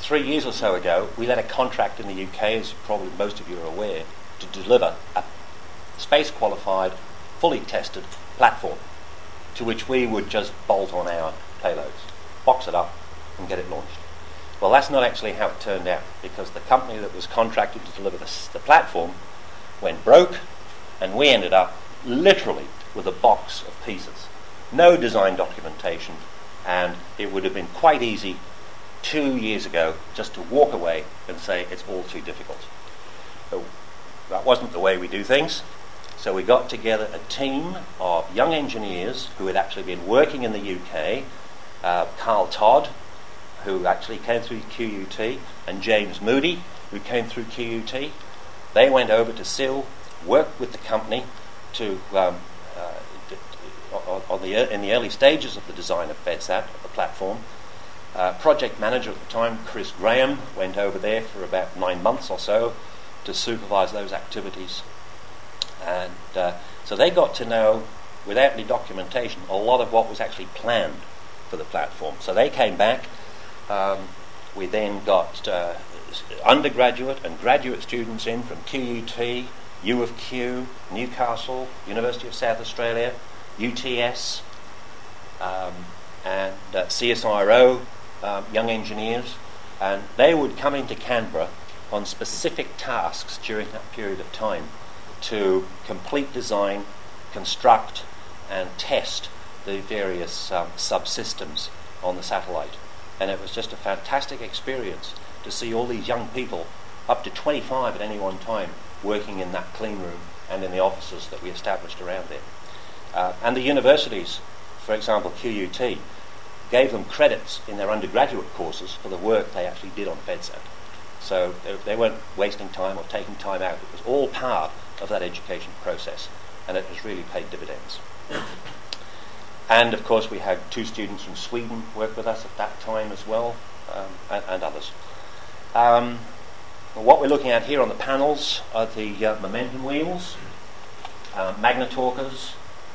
3 years or so ago, we let a contract in the UK, as probably most of you are aware, to deliver a space-qualified, fully tested platform to which we would just bolt on our payloads, box it up, and get it launched. Well, that's not actually how it turned out, because the company that was contracted to deliver the platform went broke, and we ended up literally with a box of pieces. No design documentation, and it would have been quite easy 2 years ago just to walk away and say it's all too difficult. So that wasn't the way we do things. So we got together a team of young engineers who had actually been working in the UK, Carl Todd, who actually came through QUT, and James Moody, who came through QUT. They went over to SIL, worked with the company to in the early stages of the design of FedSat, the platform. Project manager at the time, Chris Graham, went over there for about 9 months or so to supervise those activities. And so they got to know, without any documentation, a lot of what was actually planned for the platform. So they came back. We then got undergraduate and graduate students in from QUT, U of Q, Newcastle, University of South Australia, UTS, and CSIRO young engineers, and they would come into Canberra on specific tasks during that period of time to complete design, construct, and test the various subsystems on the satellite. And it was just a fantastic experience to see all these young people, up to 25 at any one time, working in that clean room and in the offices that we established around there. And the universities, for example, QUT, gave them credits in their undergraduate courses for the work they actually did on FedSat. So they weren't wasting time or taking time out. It was all part of that education process, and it has really paid dividends. And of course we had 2 students from Sweden work with us at that time as well, and others. What we're looking at here on the panels are the momentum wheels, magnetorquers.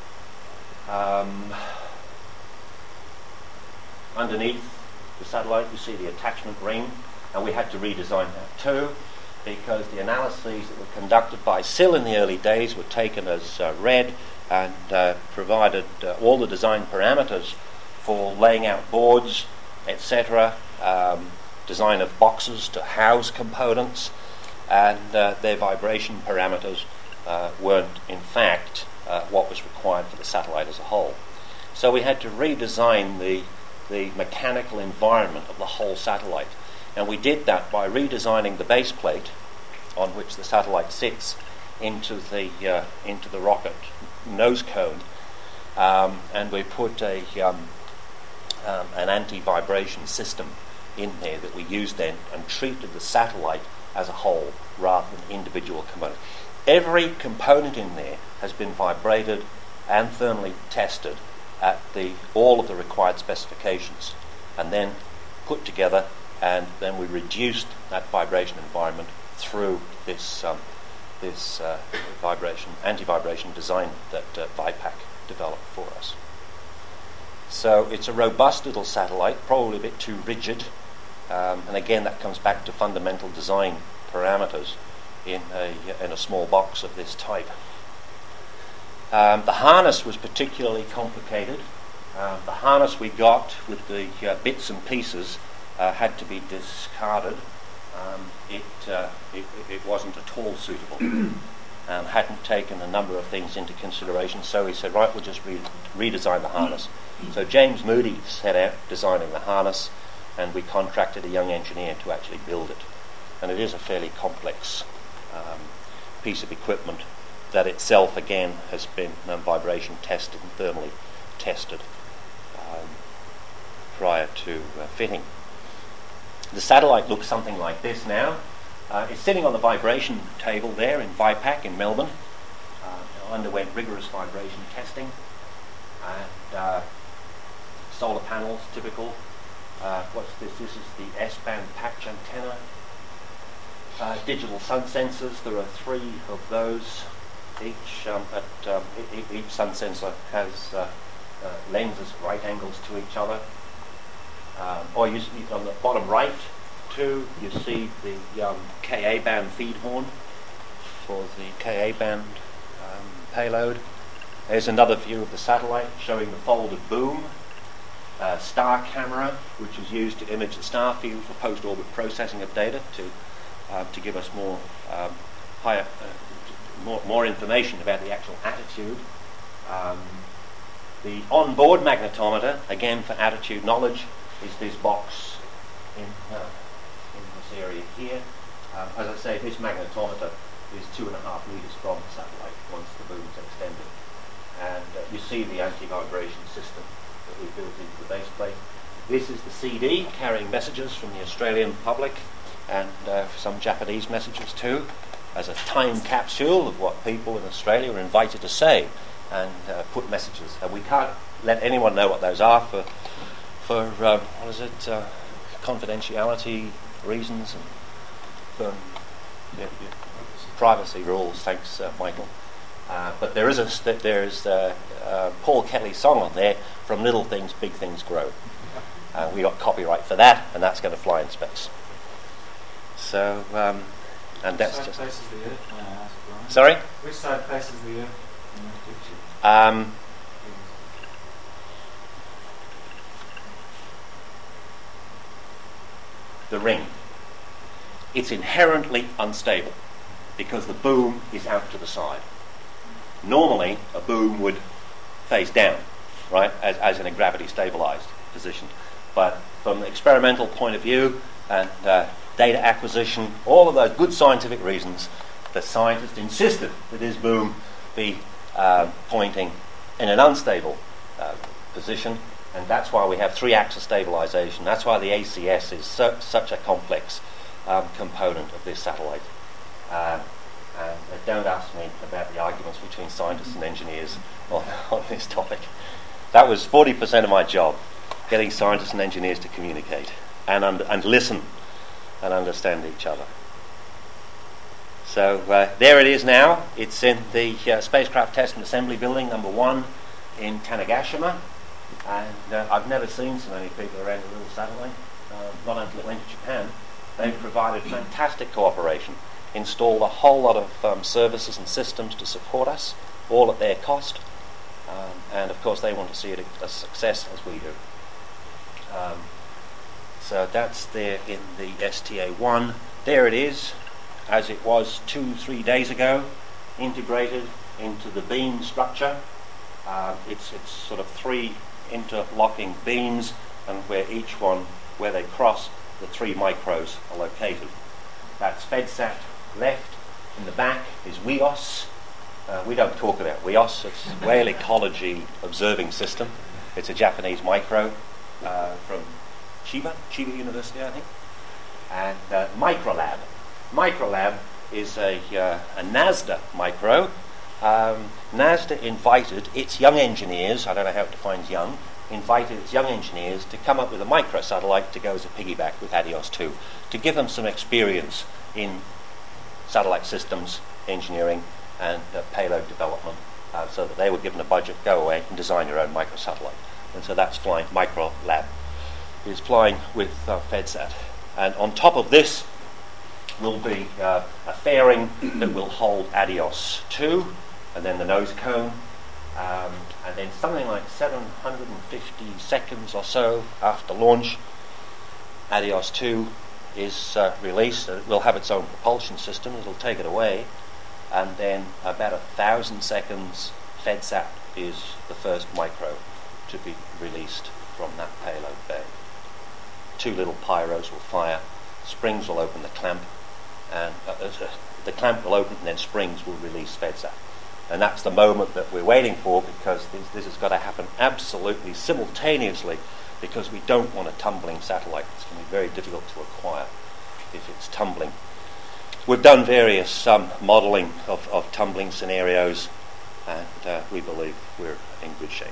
Underneath the satellite you see the attachment ring, and we had to redesign that too, because the analyses that were conducted by SIL in the early days were taken as read and provided all the design parameters for laying out boards, etc., design of boxes to house components, and their vibration parameters weren't in fact what was required for the satellite as a whole. So we had to redesign the mechanical environment of the whole satellite, and we did that by redesigning the base plate on which the satellite sits into the rocket nose cone, and we put an anti-vibration system in there that we used then and treated the satellite as a whole rather than individual components. Every component in there has been vibrated and thermally tested at all of the required specifications, and then put together, and then we reduced that vibration environment through this anti-vibration design that Vipac developed for us. So it's a robust little satellite, probably a bit too rigid, and again that comes back to fundamental design parameters in a small box of this type. The harness was particularly complicated. The harness we got with the bits and pieces had to be discarded. It wasn't at all suitable, and hadn't taken a number of things into consideration, so we said, right, we'll just redesign the harness. So James Moody set out designing the harness, and we contracted a young engineer to actually build it. And it is a fairly complex piece of equipment that itself, again, has been vibration tested and thermally tested prior to fitting. The satellite looks something like this now. It's sitting on the vibration table there in Vipac in Melbourne. It underwent rigorous vibration testing, and solar panels, typical. What's this? This is the S-band patch antenna. Digital sun sensors. There are 3 of those. Each sun sensor has lenses at right angles to each other. Or on the bottom right, 2, you see the Ka band feed horn for the Ka band payload. There's another view of the satellite showing the folded boom. Star camera, which is used to image the star field for post-orbit processing of data to give us more more information about the actual attitude. The on-board magnetometer, again for attitude knowledge, is this box in this area here. As I say, this magnetometer is 2.5 meters from the satellite once the boom is extended. And you see the anti-vibration system that we built into the base plate. This is the CD carrying messages from the Australian public and some Japanese messages too, as a time capsule of what people in Australia are invited to say and put messages. And we can't let anyone know what those are for confidentiality reasons and for privacy rules. Thanks, Michael. But there is Paul Kelly's song on there, "From Little Things, Big Things Grow." We got copyright for that, and that's going to fly in space. So, and that's Which just. side faces the Earth? May I ask, Brian? Sorry. Which side faces the Earth in this picture? The ring. It's inherently unstable because the boom is out to the side. Normally, a boom would face down, right, as in a gravity stabilized position. But from the experimental point of view and data acquisition, all of those good scientific reasons, the scientists insisted that this boom be pointing in an unstable position, and that's why we have 3-axis stabilization. That's why the ACS is such a complex component of this satellite. And don't ask me about the arguments between scientists and engineers on this topic. That was 40% of my job, getting scientists and engineers to communicate and listen and understand each other. So there it is now. It's in the Spacecraft Test and Assembly Building, number 1 in Tanegashima. And I've never seen so many people around a little satellite, not until it went to Japan. They've provided fantastic cooperation, installed a whole lot of services and systems to support us, all at their cost. And of course they want to see it a success as we do. So that's there in the STA-1. There it is, as it was 2-3 days ago, integrated into the beam structure. It's sort of 3 interlocking beams, and where they cross, the 3 micros are located. That's FedSat left. In the back is WEOS. We don't talk about WEOS. It's Whale Ecology Observing System. It's a Japanese micro from Chiba University, I think. And Microlab. Microlab is a NASDA micro. NASDA invited its young engineers, I don't know how it defines young, invited its young engineers to come up with a microsatellite to go as a piggyback with ADIOS 2, to give them some experience in satellite systems, engineering, and payload development, so that they were given a budget, go away and design your own microsatellite. And so that's flying. Microlab is flying with FedSat. And on top of this will be a fairing that will hold ADIOS 2, and then the nose cone, and then something like 750 seconds or so after launch, ADIOS 2 is released. It will have its own propulsion system. It'll take it away, and then about 1,000 seconds, FedSat is the first micro to be released from that payload bay. 2 little pyros will fire. Springs will open the clamp, and the clamp will open, and then springs will release FedSat. And that's the moment that we're waiting for, because this has got to happen absolutely simultaneously, because we don't want a tumbling satellite. It's going to be very difficult to acquire if it's tumbling. We've done various modelling of tumbling scenarios, and we believe we're in good shape.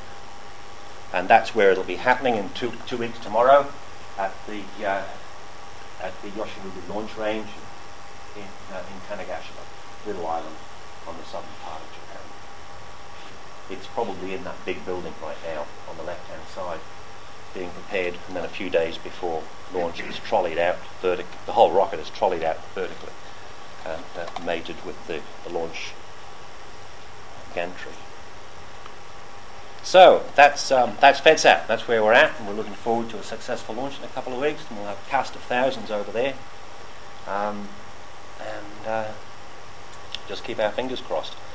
And that's where it'll be happening in 2 weeks tomorrow at the Yoshinobu launch range in Tanegashima, little island on the southern part of Japan. It's probably in that big building right now on the left-hand side. being prepared, and then a few days before launch it's trolleyed out the whole rocket is trolleyed out vertically and mated with the launch gantry. So that's FedSat. That's where we're at, and we're looking forward to a successful launch in a couple of weeks, and we'll have a cast of thousands over there, and just keep our fingers crossed.